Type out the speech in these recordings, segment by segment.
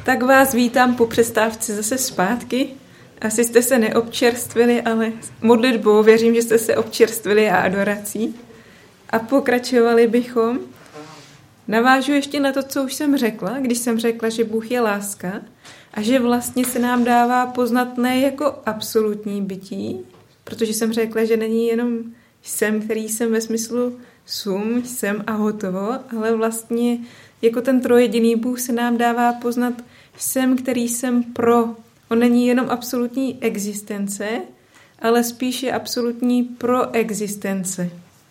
Tak vás vítám po přestávce zase zpátky. Asi jste se neobčerstvili, ale modlitbou věřím, že jste se občerstvili a adorací. A pokračovali bychom. Navážu ještě na to, co už jsem řekla, když jsem řekla, že Bůh je láska a že vlastně se nám dává poznat ne jako absolutní bytí, protože jsem řekla, že není jenom jsem, který jsem ve smyslu jsem a hotovo, ale vlastně jako ten trojjediný Bůh se nám dává poznat jsem, který jsem pro. On není jenom absolutní existence, ale spíše absolutní proexistence.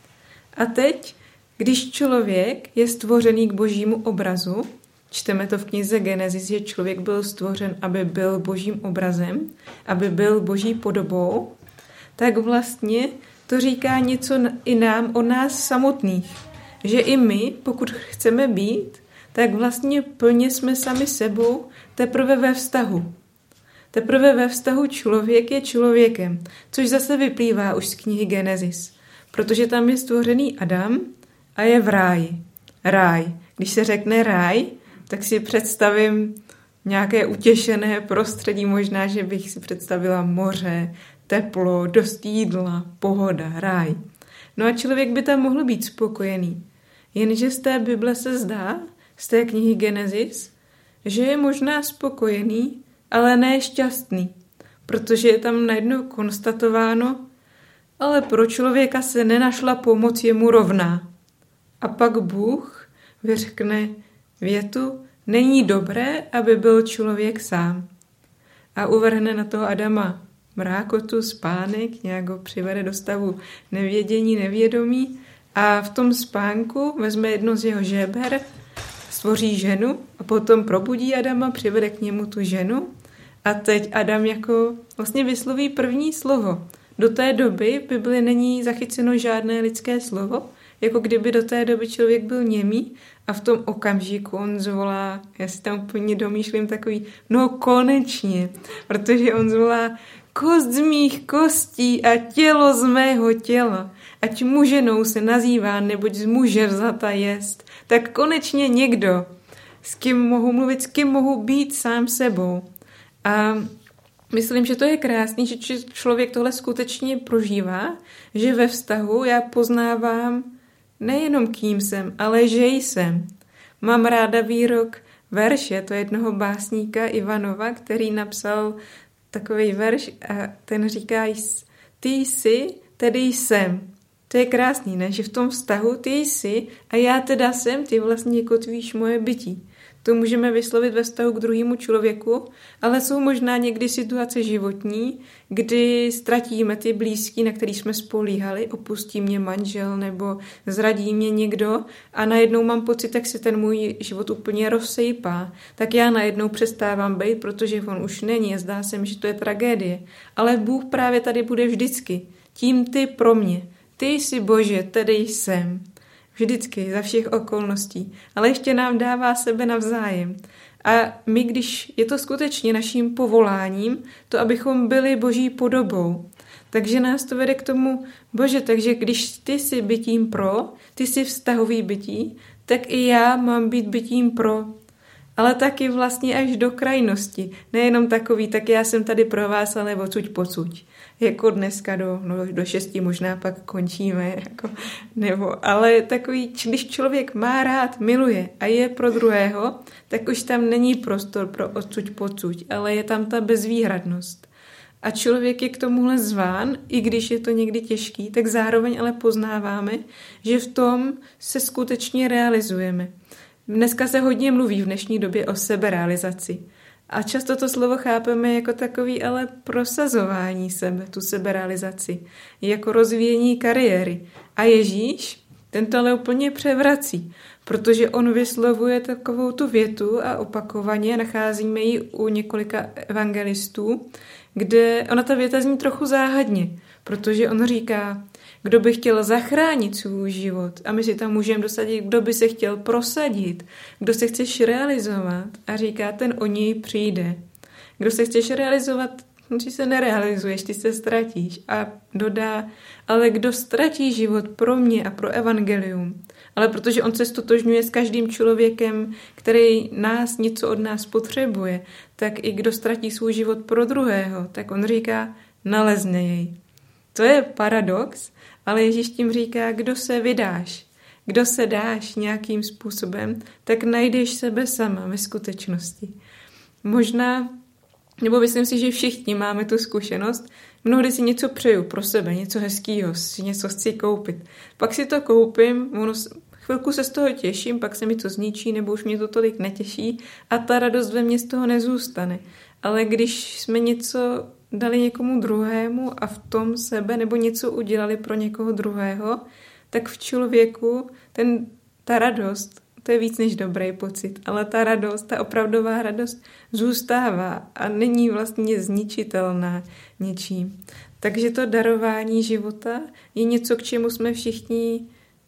A teď, když člověk je stvořený k božímu obrazu, čteme to v knize Genesis, že člověk byl stvořen, aby byl božím obrazem, aby byl boží podobou, tak vlastně to říká něco i nám o nás samotných. Že i my, pokud chceme být, tak vlastně plně jsme sami sebou teprve ve vztahu. Teprve ve vztahu člověk je člověkem, což zase vyplývá už z knihy Genesis. Protože tam je stvořený Adam a je v ráji. Ráj. Když se řekne ráj, tak si představím nějaké utěšené prostředí, možná, že bych si představila moře, teplo, dost jídla, pohoda, ráj. No a člověk by tam mohl být spokojený. Jenže z té Bible se zdá, z té knihy Genesis, že je možná spokojený, ale ne šťastný, protože je tam najednou konstatováno, ale pro člověka se nenašla pomoc jemu rovná. A pak Bůh vyřkne větu, není dobré, aby byl člověk sám. A uvrhne na toho Adama mrákotu, spánek, nějak ho přivede do stavu nevědění, nevědomí a v tom spánku vezme jedno z jeho žeber, stvoří ženu a potom probudí Adama, přivede k němu tu ženu a teď Adam jako vlastně vysloví první slovo. Do té doby v Bibli není zachyceno žádné lidské slovo, jako kdyby do té doby člověk byl němý a v tom okamžiku on zvolá, já si tam úplně domýšlím takový, no konečně, protože on zvolá kost z mých kostí a tělo z mého těla, ať muženou se nazývá, neboť z muže vzata jest, tak konečně někdo, s kým mohu mluvit, s kým mohu být sám sebou. A myslím, že to je krásný, že člověk tohle skutečně prožívá, že ve vztahu já poznávám nejenom kým jsem, ale že jsem. Mám ráda výrok verše, to je jednoho básníka Ivanova, který napsal takový verš a ten říká, ty jsi, tedy jsem. To je krásný, ne? Že v tom vztahu ty jsi a já teda jsem, ty vlastně kotvíš moje bytí. To můžeme vyslovit ve vztahu k druhému člověku, ale jsou možná někdy situace životní, kdy ztratíme ty blízký, na který jsme spolíhali, opustí mě manžel nebo zradí mě někdo a najednou mám pocit, jak se ten můj život úplně rozsejpá. Tak já najednou přestávám být, protože on už není a zdá se mi, že to je tragédie. Ale Bůh právě tady bude vždycky. Tím ty pro mě. Ty jsi Bože, tedy jsem. Vždycky, za všech okolností. Ale ještě nám dává sebe navzájem. A my, když je to skutečně naším povoláním, to abychom byli boží podobou. Takže nás to vede k tomu, Bože, takže když ty jsi bytím pro, ty jsi vztahový bytí, tak i já mám být bytím pro. Ale taky vlastně až do krajnosti. Nejenom takový, tak já jsem tady pro vás, ale odsuť pocuť. Jako dneska do 6 možná pak končíme. Ale takový, když člověk má rád, miluje a je pro druhého, tak už tam není prostor pro odsuť pocuť, ale je tam ta bezvýhradnost. A člověk je k tomuhle zván, i když je to někdy těžký, tak zároveň ale poznáváme, že v tom se skutečně realizujeme. Dneska se hodně mluví v dnešní době o seberealizaci. A často to slovo chápeme jako takový ale prosazování sebe, tu seberealizaci, jako rozvíjení kariéry. A Ježíš ten to ale úplně převrací, protože on vyslovuje takovou tu větu a opakovaně nacházíme ji u několika evangelistů, kde ona ta věta zní trochu záhadně, protože on říká, kdo by chtěl zachránit svůj život a my si tam můžeme dosadit, kdo by se chtěl prosadit, kdo se chceš realizovat a říká, ten o něj přijde. Kdo se chceš realizovat, ty se nerealizuješ, ty se ztratíš a dodá, ale kdo ztratí život pro mě a pro evangelium ale protože on se stotožňuje s každým člověkem, který něco od nás potřebuje, tak i kdo ztratí svůj život pro druhého, tak on říká, nalezne jej. To je paradox, ale Ježíš tím říká, kdo se vydáš, kdo se dáš nějakým způsobem, tak najdeš sebe sama ve skutečnosti. Možná, nebo myslím si, že všichni máme tu zkušenost, mnohdy si něco přeju pro sebe, něco hezkýho, si něco chci koupit. Pak si to koupím, chvilku se z toho těším, pak se mi to zničí, nebo už mě to tolik netěší a ta radost ve mně z toho nezůstane. Ale když jsme něco dali někomu druhému a v tom sebe, nebo něco udělali pro někoho druhého, tak v člověku ta radost, to je víc než dobrý pocit, ale ta radost, ta opravdová radost zůstává a není vlastně zničitelná něčím. Takže to darování života je něco, k čemu jsme všichni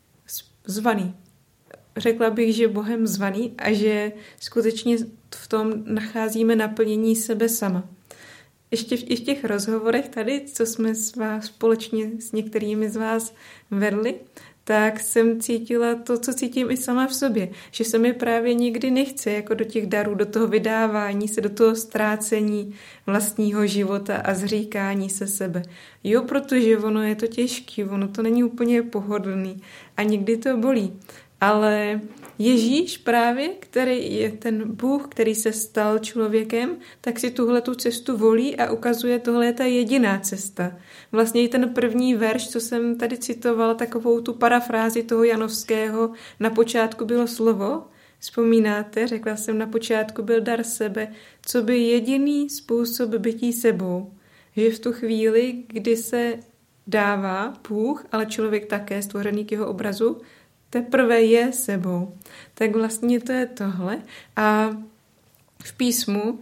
zvaní. Řekla bych, že Bohem zvaný a že skutečně v tom nacházíme naplnění sebe sama. Ještě i v těch rozhovorech tady, co jsme společně s některými z vás vedli, tak jsem cítila to, co cítím i sama v sobě, že se mi právě nikdy nechce jako do těch darů, do toho vydávání se, do toho ztrácení vlastního života a zříkání se sebe. Jo, protože ono je to těžký, ono to není úplně pohodlný a někdy to bolí. Ale Ježíš právě, který je ten Bůh, který se stal člověkem, tak si tuhletu cestu volí a ukazuje, tohle je ta jediná cesta. Vlastně i ten první verš, co jsem tady citovala, takovou tu parafrázi toho Janovského, na počátku bylo slovo, vzpomínáte, řekla jsem, na počátku byl dar sebe, co by jediný způsob bytí sebou. Že v tu chvíli, kdy se dává Bůh, ale člověk také stvořený k jeho obrazu, teprve je sebou. Tak vlastně to je tohle. A v písmu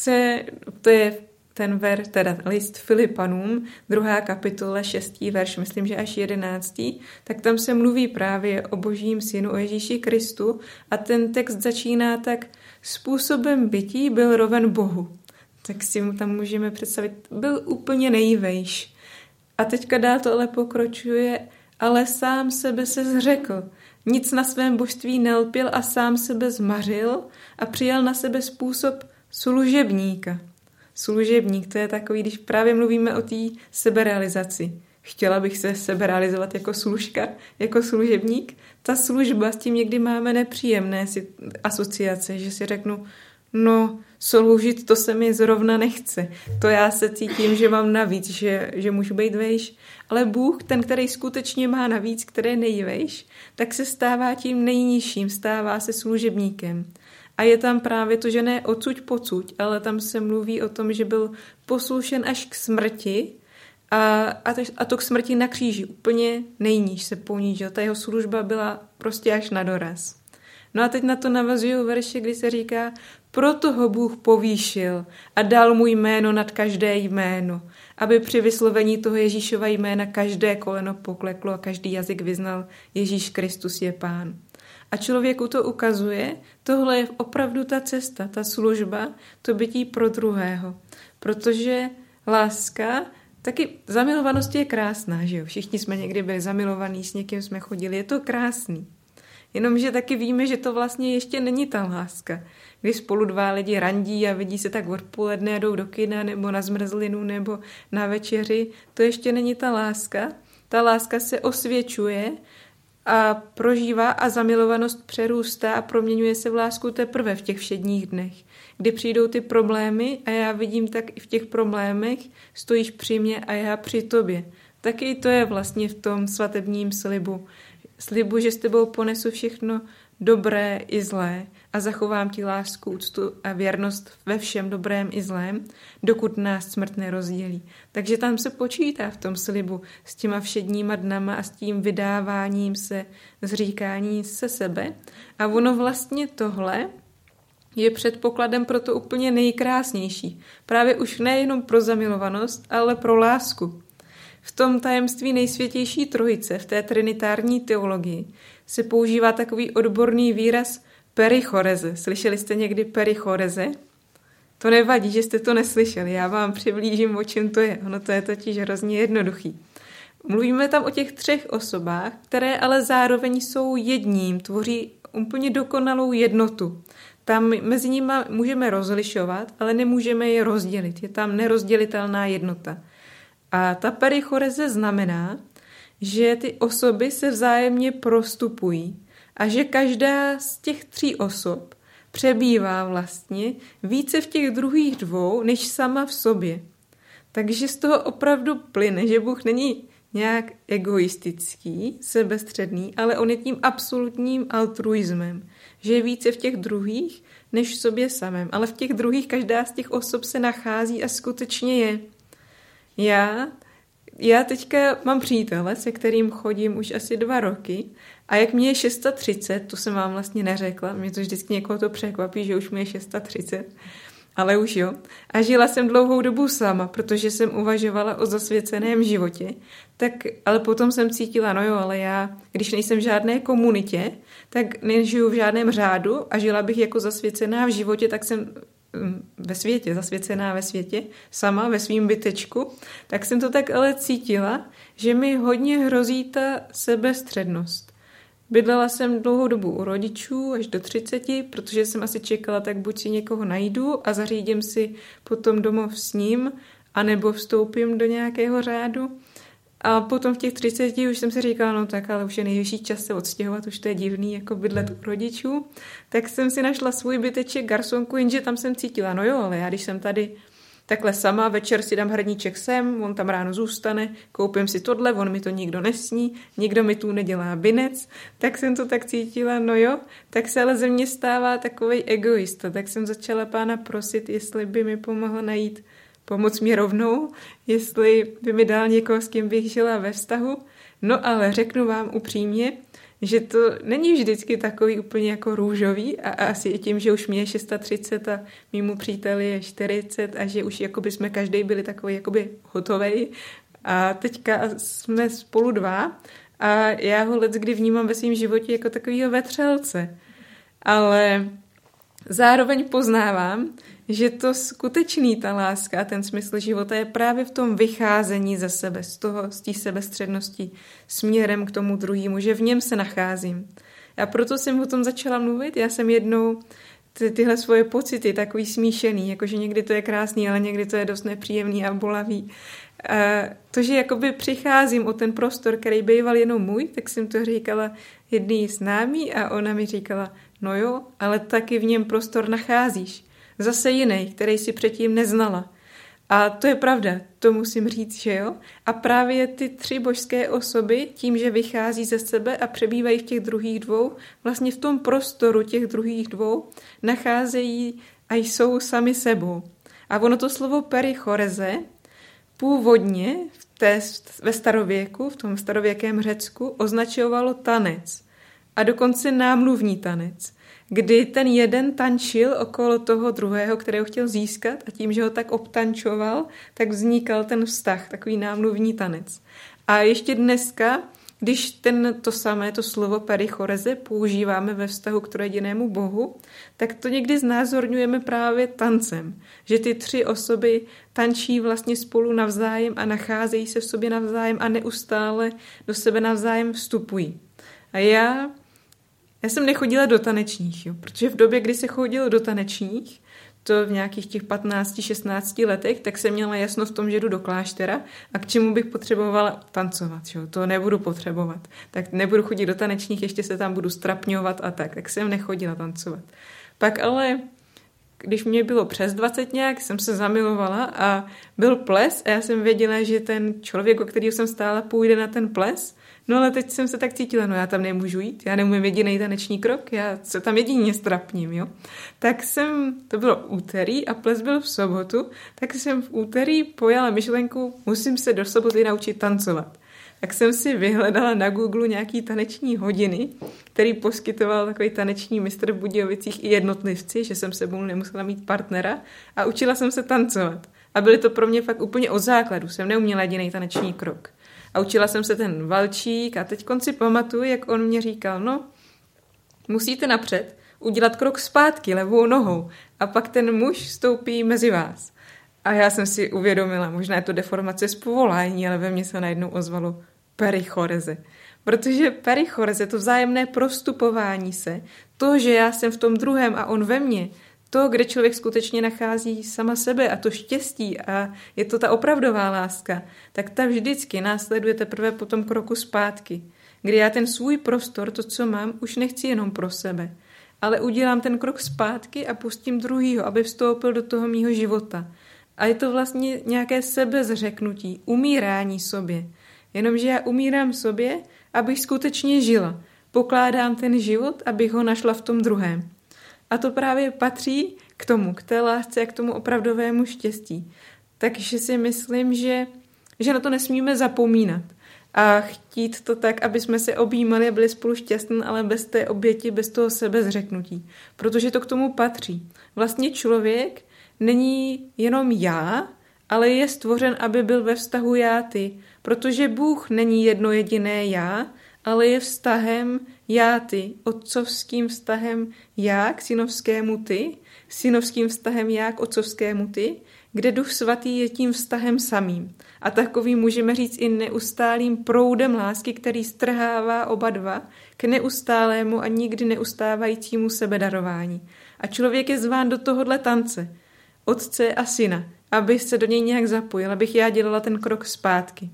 to je ten list Filipanům, 2. kapitola, 6. verš, myslím, že až 11. Tak tam se mluví právě o Božím synu, o Ježíši Kristu a ten text začíná tak, způsobem bytí byl roven Bohu. Tak si mu tam můžeme představit, byl úplně nejvejš. A teďka dál to ale pokročuje, ale sám sebe se zřekl. Nic na svém božství nelpěl a sám sebe zmařil a přijal na sebe způsob služebníka. Služebník, to je takový, když právě mluvíme o té seberealizaci. Chtěla bych se seberealizovat jako služka, jako služebník. Ta služba, s tím někdy máme nepříjemné asociace, že si řeknu, sloužit, to se mi zrovna nechce. To já se cítím, že mám navíc, že můžu být vejš. Ale Bůh, ten, který skutečně má navíc, který je nejvejš, tak se stává tím nejnižším, stává se služebníkem. A je tam právě to, že ne odsuť pocuť, ale tam se mluví o tom, že byl poslušen až k smrti a to k smrti na kříži. Úplně nejníž se ponížil. Ta jeho služba byla prostě až na doraz. No a teď na to navazují verše, kdy se říká, proto ho Bůh povýšil a dal mu jméno nad každé jméno, aby při vyslovení toho Ježíšova jména každé koleno pokleklo a každý jazyk vyznal, Ježíš Kristus je Pán. A člověku to ukazuje, tohle je opravdu ta cesta, ta služba, to bytí pro druhého. Protože láska, taky zamilovanost je krásná, že jo? Všichni jsme někdy byli zamilovaní, s někým jsme chodili, je to krásný. Jenomže taky víme, že to vlastně ještě není ta láska. Když spolu dva lidi randí a vidí se tak odpoledne a jdou do kina nebo na zmrzlinu nebo na večeři, to ještě není ta láska. Ta láska se osvědčuje a prožívá a zamilovanost přerůstá a proměňuje se v lásku teprve v těch všedních dnech, kdy přijdou ty problémy a já vidím, tak i v těch problémech stojíš při mě a já při tobě. Taky to je vlastně v tom svatebním slibu. Slibu, že s tebou ponesu všechno dobré i zlé a zachovám ti lásku, úctu a věrnost ve všem dobrém i zlém, dokud nás smrt nerozdělí. Takže tam se počítá v tom slibu s těma všedníma dnama a s tím vydáváním se, zříkání se sebe. A ono vlastně tohle je předpokladem pro to úplně nejkrásnější. Právě už nejenom pro zamilovanost, ale pro lásku. V tom tajemství nejsvětější trojice, v té trinitární teologii, se používá takový odborný výraz perichoreze. Slyšeli jste někdy perichoreze? To nevadí, že jste to neslyšeli, já vám přiblížím, o čem to je. Ono to je totiž hrozně jednoduchý. Mluvíme tam o těch 3 osobách, které ale zároveň jsou jedním, tvoří úplně dokonalou jednotu. Tam mezi nimi můžeme rozlišovat, ale nemůžeme je rozdělit. Je tam nerozdělitelná jednota. A ta perichoreze znamená, že ty osoby se vzájemně prostupují a že každá z těch 3 osob přebývá vlastně více v těch druhých 2, než sama v sobě. Takže z toho opravdu plyne, že Bůh není nějak egoistický, sebestředný, ale on je tím absolutním altruismem, že je více v těch druhých, než v sobě samém. Ale v těch druhých každá z těch osob se nachází a skutečně je. Já teďka mám přítele, se kterým chodím už asi 2 roky a jak mě je 630, to jsem vám vlastně neřekla, mě to vždycky někoho to překvapí, že už mě je 630, ale už jo. A žila jsem dlouhou dobu sama, protože jsem uvažovala o zasvěceném životě, ale potom jsem cítila, ale já, když nejsem v žádné komunitě, tak nežiju v žádném řádu a žila bych jako zasvěcená v životě, tak jsem ve světě, zasvěcená ve světě, sama ve svým bytečku, tak jsem to tak ale cítila, že mi hodně hrozí ta sebestřednost. Bydlela jsem dlouhou dobu u rodičů, až do 30, protože jsem asi čekala, tak buď si někoho najdu a zařídím si potom domov s ním, anebo vstoupím do nějakého řádu. A potom v těch 30 už jsem si říkala, tak ale už je nejvyšší čas se odstěhovat, už to je divný, jako bydlet u rodičů. Tak jsem si našla svůj byteček, garsonku, jenže tam jsem cítila, ale já když jsem tady takhle sama, večer si dám hrníček sem, on tam ráno zůstane, koupím si tohle, on mi to nikdo nesní, nikdo mi tu nedělá binec, tak jsem to tak cítila, tak se ale ze mě stává takovej egoista, tak jsem začala Pána prosit, jestli by mi pomohl najít pomoc mi rovnou, jestli by mi dal někoho, s kým bych žila ve vztahu. No ale řeknu vám upřímně, že to není vždycky takový úplně jako růžový a asi i tím, že už mě je 630 a mému příteli je 40 a že už jakoby jsme každý byli takový jakoby hotovej a teďka jsme spolu 2 a já ho leckdy vnímám ve svém životě jako takovýho vetřelce. Ale zároveň poznávám, že to skutečný, ta láska a ten smysl života je právě v tom vycházení ze sebe, z té sebestřednosti směrem k tomu druhému, že v něm se nacházím. A proto jsem o tom začala mluvit. Já jsem jednou tyhle svoje pocity takový smíšený, jakože někdy to je krásný, ale někdy to je dost nepříjemný a bolavý. To, že jakoby přicházím o ten prostor, který býval jenom můj, tak jsem to říkala jedný známý a ona mi říkala, ale taky v něm prostor nacházíš. Zase jiný, který si předtím neznala. A to je pravda, to musím říct, že jo. A právě ty 3 božské osoby, tím, že vychází ze sebe a přebývají v těch druhých 2, vlastně v tom prostoru těch druhých 2 nacházejí a jsou sami sebou. A ono to slovo perichoreze původně ve starověku, v tom starověkém Řecku, označovalo tanec. A dokonce námluvní tanec, kdy ten jeden tančil okolo toho druhého, kterého chtěl získat a tím, že ho tak obtančoval, tak vznikal ten vztah, takový námluvní tanec. A ještě dneska, když to slovo perichoreze používáme ve vztahu k trojedinému Bohu, tak to někdy znázorňujeme právě tancem, že ty 3 osoby tančí vlastně spolu navzájem a nacházejí se v sobě navzájem a neustále do sebe navzájem vstupují. A já jsem nechodila do tanečních, protože v době, kdy se chodilo do tanečních, to v nějakých těch 15-16 letech, tak jsem měla jasno v tom, že jdu do kláštera a k čemu bych potřebovala tancovat. To nebudu potřebovat. Tak nebudu chodit do tanečních, ještě se tam budu strapňovat a tak jsem nechodila tancovat. Pak ale, když mě bylo přes 20 nějak, jsem se zamilovala a byl ples a já jsem věděla, že ten člověk, o kterého jsem stála, půjde na ten ples. No ale teď jsem se tak cítila, já tam nemůžu jít, já neumím jediný taneční krok, já se tam jedině strapním, Tak to bylo úterý a ples byl v sobotu, tak jsem v úterý pojala myšlenku, musím se do soboty naučit tancovat. Tak jsem si vyhledala na Google nějaký taneční hodiny, který poskytoval takový taneční mistr v Budějovicích i jednotlivci, že jsem sebou nemusela mít partnera a učila jsem se tancovat. A byly to pro mě fakt úplně od základu, jsem neuměla jediný taneční krok. A učila jsem se ten valčík a teď si pamatuju, jak on mě říkal, musíte napřed udělat krok zpátky levou nohou a pak ten muž vstoupí mezi vás. A já jsem si uvědomila, možná je to deformace z povolání, ale ve mně se najednou ozvalo, perichoreze. Protože perichoreze, to vzájemné prostupování se, to, že já jsem v tom druhém a on ve mně, to, kde člověk skutečně nachází sama sebe a to štěstí a je to ta opravdová láska, tak ta vždycky následuje teprve po tom kroku zpátky, kdy já ten svůj prostor, to, co mám, už nechci jenom pro sebe, ale udělám ten krok zpátky a pustím druhýho, aby vstoupil do toho mýho života. A je to vlastně nějaké sebezřeknutí, umírání sobě. Jenomže já umírám sobě, abych skutečně žila. Pokládám ten život, abych ho našla v tom druhém. A to právě patří k tomu, k té lásce a k tomu opravdovému štěstí. Takže si myslím, že na to nesmíme zapomínat. A chtít to tak, aby jsme se objímali a byli spolu šťastní, ale bez té oběti, bez toho sebezřeknutí. Protože to k tomu patří. Vlastně člověk není jenom já, ale je stvořen, aby byl ve vztahu já-ty. Protože Bůh není jedno jediné já, ale je vztahem já-ty. Otcovským vztahem já k synovskému ty, synovským vztahem já k otcovskému ty, kde Duch Svatý je tím vztahem samým. A takový můžeme říct i neustálým proudem lásky, který strhává oba dva k neustálému a nikdy neustávajícímu sebedarování. A člověk je zván do tohohle tance, otce a syna, aby se do něj nějak zapojil, abych já dělala ten krok zpátky.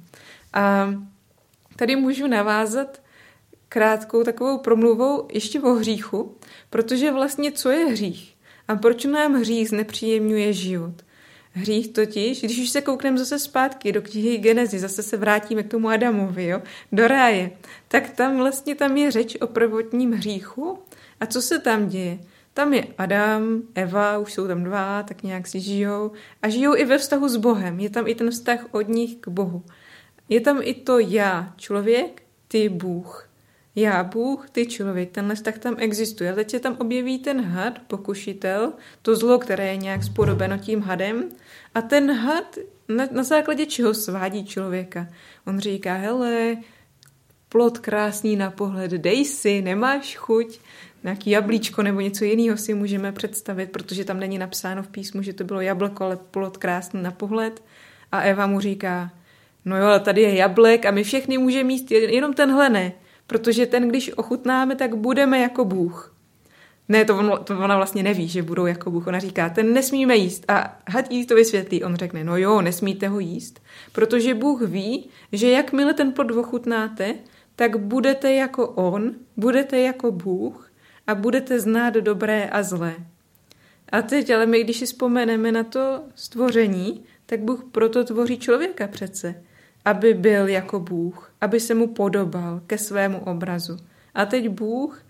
A tady můžu navázat krátkou takovou promluvou ještě o hříchu, protože vlastně co je hřích? A proč nám hřích znepříjemňuje život? Hřích totiž, když už se koukneme zase zpátky do knihy Genesis, zase se vrátíme k tomu Adamovi, jo, do ráje, tak tam je řeč o prvotním hříchu. A co se tam děje? Tam je Adam, Eva, už jsou tam dva, tak nějak si žijou. A žijou i ve vztahu s Bohem. Je tam i ten vztah od nich k Bohu. Je tam i to já, člověk, ty Bůh. Já, Bůh, ty člověk. Tenhle vztah tam existuje. A teď se tam objeví ten had, pokušitel, to zlo, které je nějak spodobeno tím hadem. A ten had na základě čeho svádí člověka. On říká, hele, plod krásný na pohled, dej si, nemáš chuť. Nějaký jablíčko nebo něco jiného si můžeme představit, protože tam není napsáno v písmu, že to bylo jablko, ale plod krásný na pohled. A Eva mu říká, no jo, ale tady je jablek a my všechny můžeme jíst, jenom tenhle ne, protože ten, když ochutnáme, tak budeme jako Bůh. Ne, to ona vlastně neví, že budou jako Bůh. Ona říká, ten nesmíme jíst. A had jí to vysvětlí. On řekne, no jo, nesmíte ho jíst, protože Bůh ví, že jakmile ten plod ochutnáte, tak budete jako on, budete jako Bůh a budete znát dobré a zlé. A teď, ale my, když si vzpomeneme na to stvoření, tak Bůh proto tvoří člověka přece, aby byl jako Bůh, aby se mu podobal ke svému obrazu. A teď Bůh,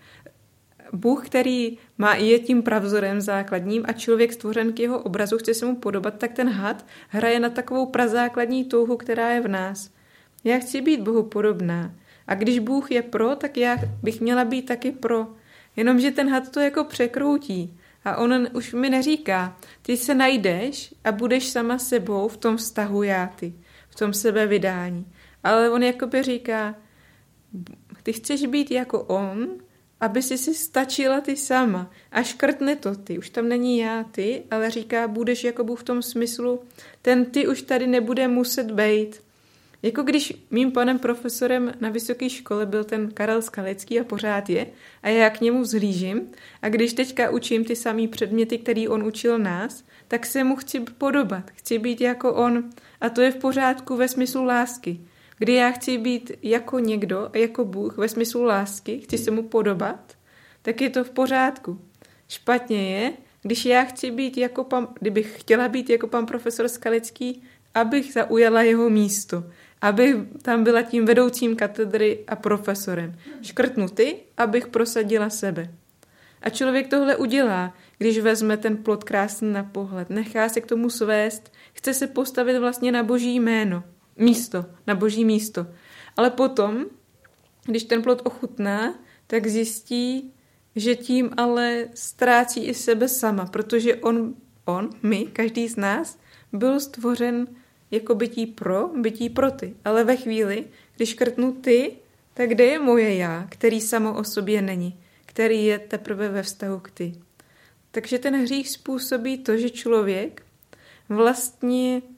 který je tím pravzorem základním a člověk stvořen k jeho obrazu, chce se mu podobat, tak ten had hraje na takovou prazákladní touhu, která je v nás. Já chci být Bohu podobná. A když Bůh je pro, tak já bych měla být taky pro. Jenomže ten had to jako překroutí. A on už mi neříká, ty se najdeš a budeš sama sebou v tom vztahu já-ty, v tom sebevydání. Ale on jakoby říká, ty chceš být jako on, aby si stačila ty sama. A škrtne to ty. Už tam není já, ty, ale říká, budeš jako Bůh v tom smyslu, ten ty už tady nebude muset bejt. Jako když mým panem profesorem na vysoké škole byl ten Karel Skalický a pořád je, a já k němu vzhlížím, a když teďka učím ty samý předměty, který on učil nás, tak se mu chci podobat, chci být jako on. A to je v pořádku ve smyslu lásky. Kdy já chci být jako někdo, jako Bůh ve smyslu lásky, chci se mu podobat, tak je to v pořádku. Špatně je, když já chci být jako kdybych chtěla být jako pan profesor Skalický, abych zaujala jeho místo, abych tam byla tím vedoucím katedry a profesorem. Škrtnu ty, abych prosadila sebe. A člověk tohle udělá, když vezme ten plod krásný na pohled, nechá se k tomu svést, chce se postavit vlastně na boží jméno, na boží místo. Ale potom, když ten plod ochutná, tak zjistí, že tím ale ztrácí i sebe sama, protože my, každý z nás, byl stvořen jako bytí pro ty. Ale ve chvíli, když škrtnu ty, tak kde je moje já, který samo o sobě není, který je teprve ve vztahu k ty. Takže ten hřích způsobí to, že člověk vlastně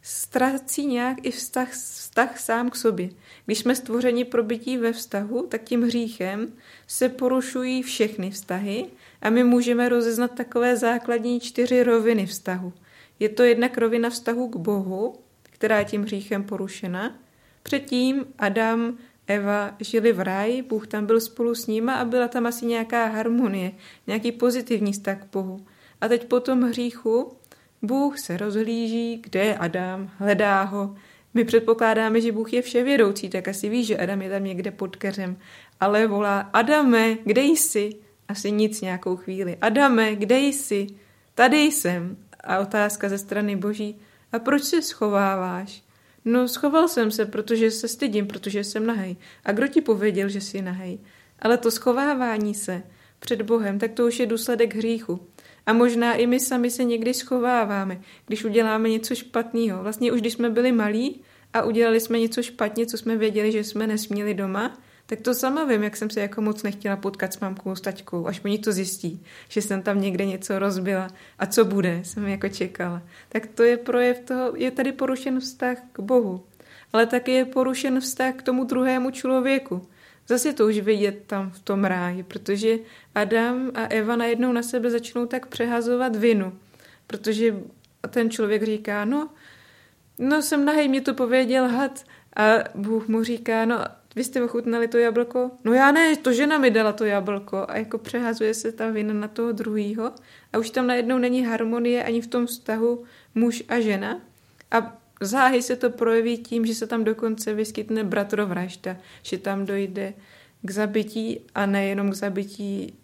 ztrácí nějak i vztah sám k sobě. Když jsme stvořeni pro bytí ve vztahu, tak tím hříchem se porušují všechny vztahy a my můžeme rozeznat takové základní 4 roviny vztahu. Je to jednak rovina vztahu k Bohu, která je tím hříchem porušena. Předtím Adam, Eva žili v ráji, Bůh tam byl spolu s nima a byla tam asi nějaká harmonie, nějaký pozitivní vztah k Bohu. A teď po tom hříchu Bůh se rozhlíží, kde je Adam, hledá ho. My předpokládáme, že Bůh je vševědoucí, tak asi ví, že Adam je tam někde pod keřem. Ale volá, Adame, kde jsi? Asi nic nějakou chvíli. Adame, kde jsi? Tady jsem. A otázka ze strany Boží, a proč se schováváš? No, schoval jsem se, protože se stydím, protože jsem nahej. A kdo ti pověděl, že jsi nahej? Ale to schovávání se před Bohem, tak to už je důsledek hříchu. A možná i my sami se někdy schováváme, když uděláme něco špatného. Vlastně už když jsme byli malí a udělali jsme něco špatně, co jsme věděli, že jsme nesměli doma, tak to sama vím, jak jsem se jako moc nechtěla potkat s mamkou, s taťkou, až oni to zjistí, že jsem tam někde něco rozbila. A co bude, jsem jako čekala. Tak to je projev toho, je tady porušen vztah k Bohu. Ale taky je porušen vztah k tomu druhému člověku. Zase to už vidět tam v tom ráji, protože Adam a Eva najednou na sebe začnou tak přehazovat vinu. Protože ten člověk říká, no jsem nahej, mě to pověděl had. A Bůh mu říká, no vy jste ochutnali to jablko? No já ne, to žena mi dala to jablko. A jako přehazuje se ta vina na toho druhýho. A už tam najednou není harmonie ani v tom vztahu muž a žena. A záhy se to projeví tím, že se tam dokonce vyskytne bratrovražda, že tam dojde k zabití a nejenom k zabití,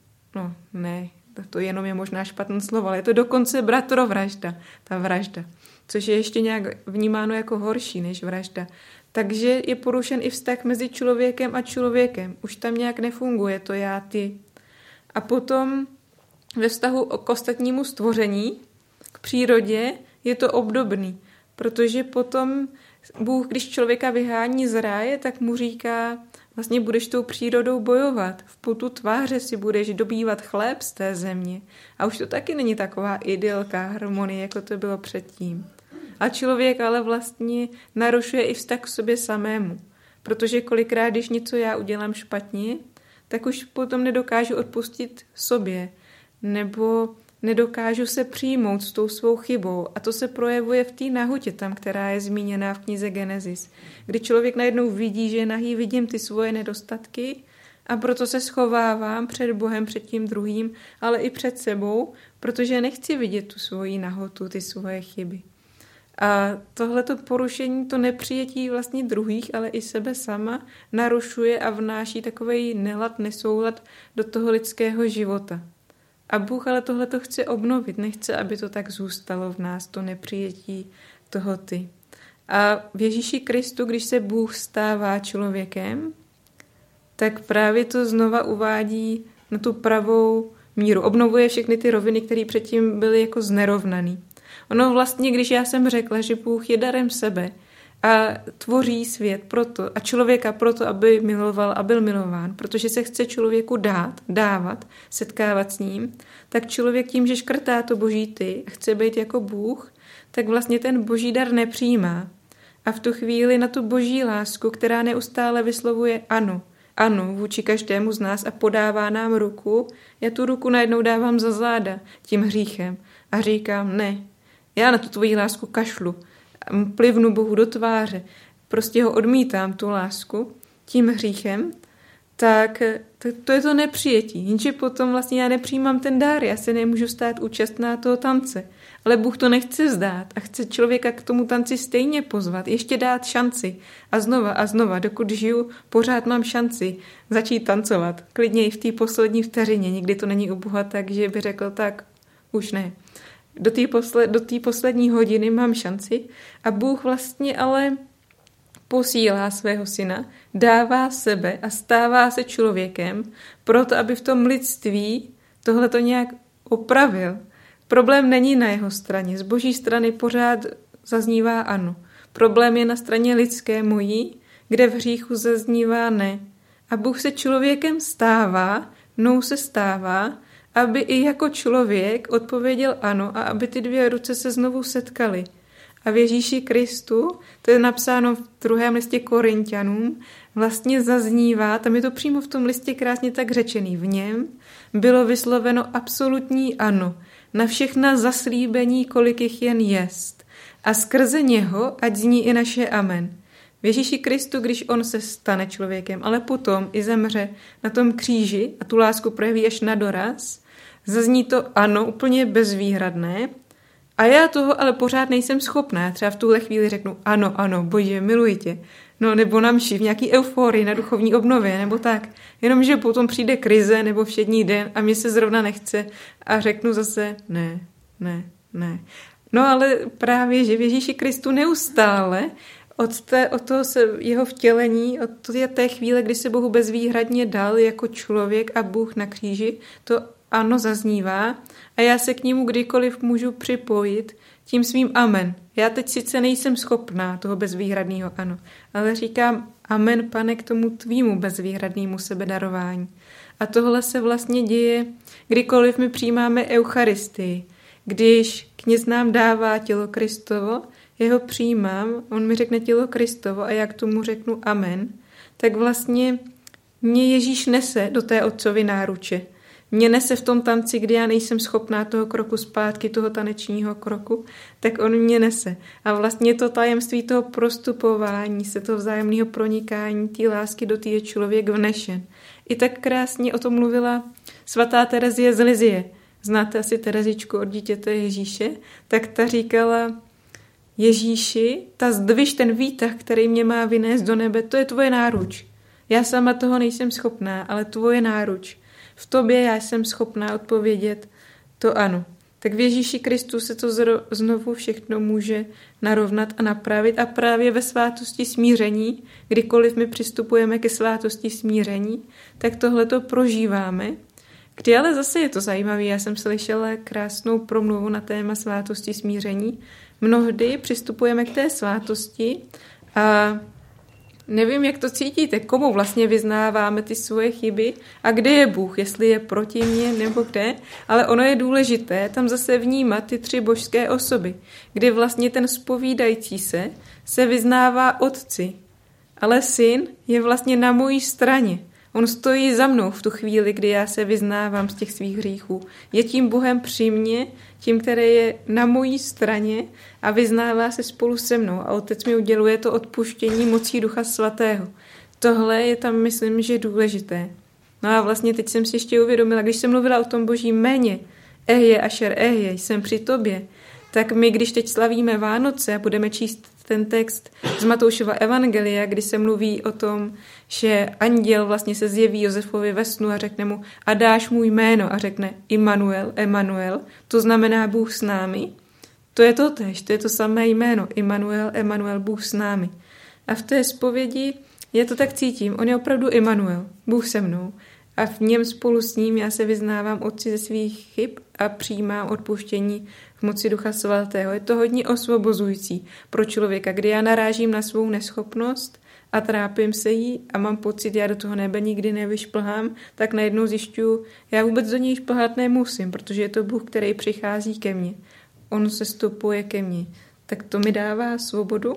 to jenom je možná špatné slovo, ale je to dokonce bratrovražda, ta vražda, což je ještě nějak vnímáno jako horší než vražda. Takže je porušen i vztah mezi člověkem a člověkem. Už tam nějak nefunguje to já, ty. A potom ve vztahu k ostatnímu stvoření, k přírodě, je to obdobný. Protože potom Bůh, když člověka vyhání z ráje, tak mu říká, vlastně budeš tou přírodou bojovat. V potu tváře si budeš dobývat chléb z té země. A už to taky není taková idylka, harmonie, jako to bylo předtím. A člověk ale vlastně narušuje i vztah k sobě samému. Protože kolikrát, když něco já udělám špatně, tak už potom nedokážu odpustit sobě. Nebo nedokážu se přijmout s tou svou chybou a to se projevuje v té nahotě tam, která je zmíněná v knize Genesis, kdy člověk najednou vidí, že je nahý, vidím ty svoje nedostatky a proto se schovávám před Bohem, před tím druhým, ale i před sebou, protože nechci vidět tu svoji nahotu, ty svoje chyby. A tohleto porušení, to nepřijetí vlastně druhých, ale i sebe sama narušuje a vnáší takovej nelad, nesoulad do toho lidského života. A Bůh ale tohleto chce obnovit, nechce, aby to tak zůstalo v nás, to nepřijetí toho ty. A v Ježíši Kristu, když se Bůh stává člověkem, tak právě to znova uvádí na tu pravou míru. Obnovuje všechny ty roviny, které předtím byly jako znerovnaný. Ono vlastně, když já jsem řekla, že Bůh je darem sebe a tvoří svět proto a člověka proto, aby miloval a byl milován, protože se chce člověku dávat, setkávat s ním, tak člověk tím, že škrtá to boží ty a chce být jako Bůh, tak vlastně ten boží dar nepřijímá. A v tu chvíli na tu boží lásku, která neustále vyslovuje ano vůči každému z nás a podává nám ruku, já tu ruku najednou dávám za záda tím hříchem a říkám ne, já na tu tvoji lásku kašlu, plivnu Bohu do tváře, prostě ho odmítám, tu lásku, tím hříchem, tak to je to nepřijetí. Jenže potom vlastně já nepřijímám ten dár, já se nemůžu stát účastná toho tance. Ale Bůh to nechce vzdát a chce člověka k tomu tanci stejně pozvat, ještě dát šanci. A znova, dokud žiju, pořád mám šanci začít tancovat. Klidně i v té poslední vteřině, nikdy to není u Boha tak, že by řekl tak, už ne. Do té poslední hodiny mám šanci a Bůh vlastně ale posílá svého syna, dává sebe a stává se člověkem, proto aby v tom lidství tohle to nějak opravil. Problém není na jeho straně, z boží strany pořád zaznívá ano. Problém je na straně lidské mojí, kde v hříchu zaznívá ne. A Bůh se člověkem stává, mnou se stává, aby i jako člověk odpověděl ano a aby ty dvě ruce se znovu setkaly. A v Ježíši Kristu, to je napsáno v 2. listě Korinťanům, vlastně zaznívá, tam je to přímo v tom listě krásně tak řečený, v něm bylo vysloveno absolutní ano na všechna zaslíbení, kolik jich jen jest. A skrze něho ať zní i naše amen. V Ježíši Kristu, když on se stane člověkem, ale potom i zemře na tom kříži a tu lásku projeví až na doraz, zazní to ano, úplně bezvýhradné. A já toho ale pořád nejsem schopná. Třeba v tuhle chvíli řeknu ano, Bože, miluji tě. No nebo na mši, v nějaký euforii, na duchovní obnově, nebo tak. Jenomže potom přijde krize nebo všední den a mě se zrovna nechce a řeknu zase ne. No ale právě, že v Ježíši Kristu neustále od toho jeho vtělení, od té chvíle, kdy se Bohu bezvýhradně dal jako člověk a Bůh na kříži, to ano zaznívá a já se k němu kdykoliv můžu připojit tím svým amen. Já teď sice nejsem schopná toho bezvýhradného ano, ale říkám amen, Pane, k tomu tvýmu bezvýhradnému sebedarování. A tohle se vlastně děje, kdykoliv my přijímáme Eucharistii. Když kněz nám dává tělo Kristovo, jeho přijímám, on mi řekne tělo Kristovo a já k tomu řeknu amen, tak vlastně mě Ježíš nese do té otcovy náruče. Mě nese v tom tanci, kdy já nejsem schopná toho kroku zpátky, toho tanečního kroku, tak on mě nese. A vlastně to tajemství toho prostupování se, toho vzájemného pronikání, té lásky do té je člověk vnešen. I tak krásně o tom mluvila svatá Terezie z Lizie. Znáte asi Terezičku od dítěte Ježíše? Tak ta říkala, Ježíši, ta zdviž, ten výtah, který mě má vynést do nebe, to je tvoje náruč. Já sama toho nejsem schopná, ale tvoje náruč. V tobě já jsem schopná odpovědět to ano. Tak v Ježíši Kristu se to znovu všechno může narovnat a napravit a právě ve svátosti smíření, kdykoliv my přistupujeme ke svátosti smíření, tak tohle to prožíváme. Kdy ale zase je to zajímavé, já jsem slyšela krásnou promluvu na téma svátosti smíření. Mnohdy přistupujeme k té svátosti a nevím, jak to cítíte, komu vlastně vyznáváme ty svoje chyby a kde je Bůh, jestli je proti mně nebo kde, ale ono je důležité tam zase vnímat ty 3 božské osoby, kdy vlastně ten zpovídající se vyznává otci, ale syn je vlastně na mojí straně. On stojí za mnou v tu chvíli, kdy já se vyznávám z těch svých hříchů. Je tím Bohem při mně, tím, který je na mojí straně a vyznává se spolu se mnou. A otec mi uděluje to odpuštění mocí Ducha Svatého. Tohle je tam, myslím, že důležité. No a vlastně teď jsem si ještě uvědomila, když jsem mluvila o tom božím jméně, Ehje Ašer Ehje, jsem při tobě, tak my, když teď slavíme Vánoce a budeme číst ten text z Matoušova evangelia, kdy se mluví o tom, že anděl vlastně se zjeví Josefovi ve snu a řekne mu a dáš mu jméno a řekne Immanuel, Emanuel, to znamená Bůh s námi. To je to též, to je to samé jméno, Immanuel, Emanuel, Bůh s námi. A v té zpovědi já to tak cítím, on je opravdu Immanuel, Bůh se mnou. A v něm spolu s ním já se vyznávám otci ze svých chyb a přijímám odpuštění v moci Ducha Svatého. Je to hodně osvobozující pro člověka, kdy já narážím na svou neschopnost a trápím se jí a mám pocit, já do toho nebe nikdy nevyšplhám, tak najednou zjišťuju, já vůbec do něj šplhat nemusím, protože je to Bůh, který přichází ke mně. On se stupuje ke mně. Tak to mi dává svobodu.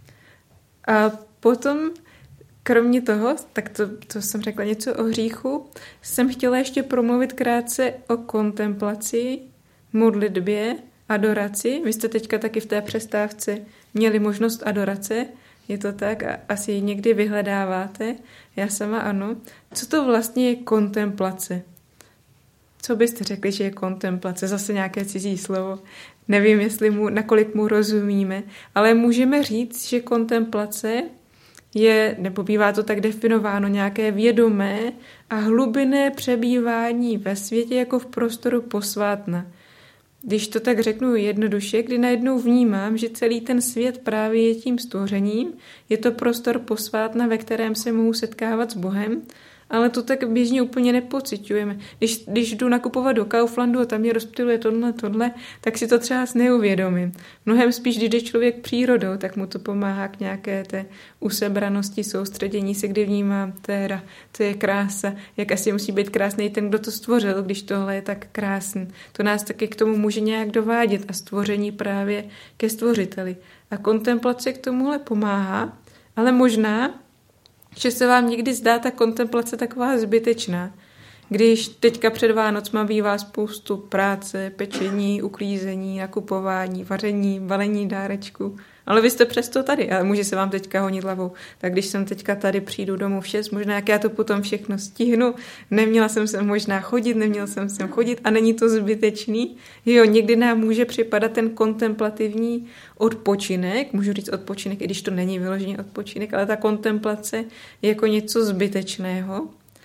A potom kromě toho, tak to jsem řekla něco o hříchu, jsem chtěla ještě promluvit krátce o kontemplaci, modlitbě, adoraci. Vy jste teďka taky v té přestávce měli možnost adorace, je to tak a asi ji někdy vyhledáváte. Já sama ano. Co to vlastně je kontemplace? Co byste řekli, že je kontemplace? Zase nějaké cizí slovo. Nevím, nakolik mu rozumíme, ale můžeme říct, že kontemplace je, nebo bývá to tak definováno, nějaké vědomé a hlubinné přebývání ve světě jako v prostoru posvátna. Když to tak řeknu jednoduše, kdy najednou vnímám, že celý ten svět právě je tím stvořením, je to prostor posvátna, ve kterém se mohu setkávat s Bohem ale to tak běžně úplně nepociťujeme. Když jdu nakupovat do Kauflandu a tam mě rozptyluje tohle, tak si to třeba neuvědomím. Mnohem spíš, když jde člověk přírodou, tak mu to pomáhá k nějaké té usebranosti, soustředění se, kdy vnímám, to je krása, jak asi musí být krásný ten, kdo to stvořil, když tohle je tak krásný. To nás taky k tomu může nějak dovádět a stvoření právě ke stvořiteli. A kontemplace k tomuhle pomáhá, ale možná, že se vám někdy zdá ta kontemplace taková zbytečná. Když teďka před Vánocma bývá spoustu práce, pečení, uklízení, nakupování, vaření, balení dárečku. Ale vy jste přesto tady a může se vám teďka honit hlavou. Tak když jsem teďka tady, přijdu domů v 6, možná jak já to potom všechno stihnu, neměla jsem sem možná chodit, neměl jsem sem chodit a není to zbytečný. Jo, někdy nám může připadat ten kontemplativní odpočinek, můžu říct odpočinek, i když to není vyloženě odpočinek, ale ta kontemplace je jako něco zbytečného.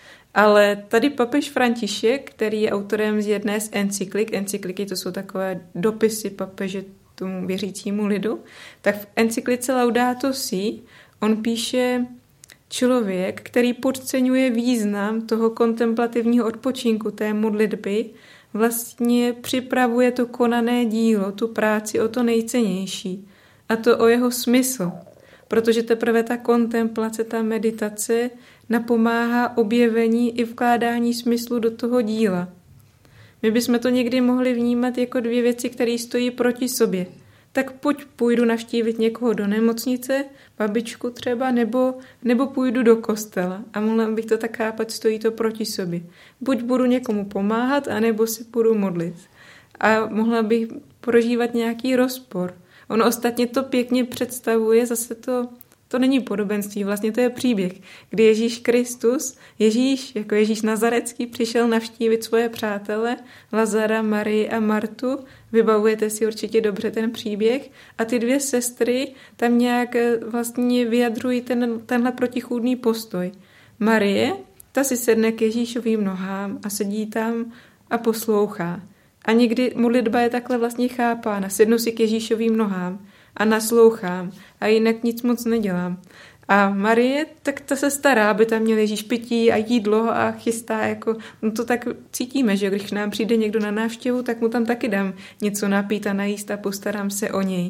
Ale tady papež František, který je autorem z jedné z encykliky, to jsou takové dopisy papeže tomu věřícímu lidu, tak v encyklice Laudato Si on píše, člověk, který podceňuje význam toho kontemplativního odpočinku, té modlitby, vlastně připravuje to konané dílo, tu práci o to nejcennější. A to o jeho smysl. Protože teprve ta kontemplace, ta meditace napomáhá objevení i vkládání smyslu do toho díla. My bychom to někdy mohli vnímat jako dvě věci, které stojí proti sobě. Tak půjdu navštívit někoho do nemocnice, babičku třeba, nebo půjdu do kostela. A mohla bych to tak chápat, stojí to proti sobě. Buď budu někomu pomáhat, anebo se budu modlit. A mohla bych prožívat nějaký rozpor. Ono ostatně to pěkně představuje, zase to není podobenství, vlastně to je příběh, kdy Ježíš Kristus, jako Ježíš Nazarecký, přišel navštívit svoje přátele, Lazara, Marii a Martu, vybavujete si určitě dobře ten příběh, a ty dvě sestry tam nějak vlastně vyjadřují tenhle protichůdný postoj. Marie, ta si sedne k Ježíšovým nohám a sedí tam a poslouchá. A někdy modlitba je takhle vlastně chápána, sednu si k Ježíšovým nohám a naslouchám a jinak nic moc nedělám. A Marie, tak ta se stará, aby tam měl Ježíš pití a jídlo a chystá, jako, no to tak cítíme, že když nám přijde někdo na návštěvu, tak mu tam taky dám něco napít a najíst a postarám se o něj.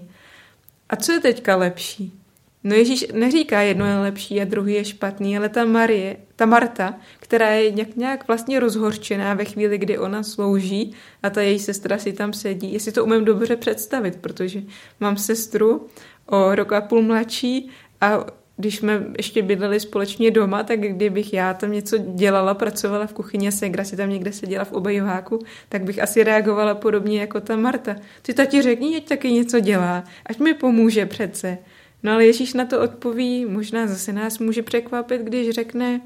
A co je teďka lepší? No Ježíš neříká, jedno je lepší a druhý je špatný, ale ta Marta, která je nějak vlastně rozhorčená ve chvíli, kdy ona slouží a ta její sestra si tam sedí. Jestli to umím dobře představit, protože mám sestru o rok a půl mladší a když jsme ještě bydleli společně doma, tak kdybych já tam něco dělala, pracovala v kuchyni a ségra si tam někde seděla v obejváku, tak bych asi reagovala podobně jako ta Marta. Ty tati řekni, ať taky něco dělá, ať mi pomůže přece. No ale Ježíš na to odpoví, možná zase nás může překvapit, když řekne: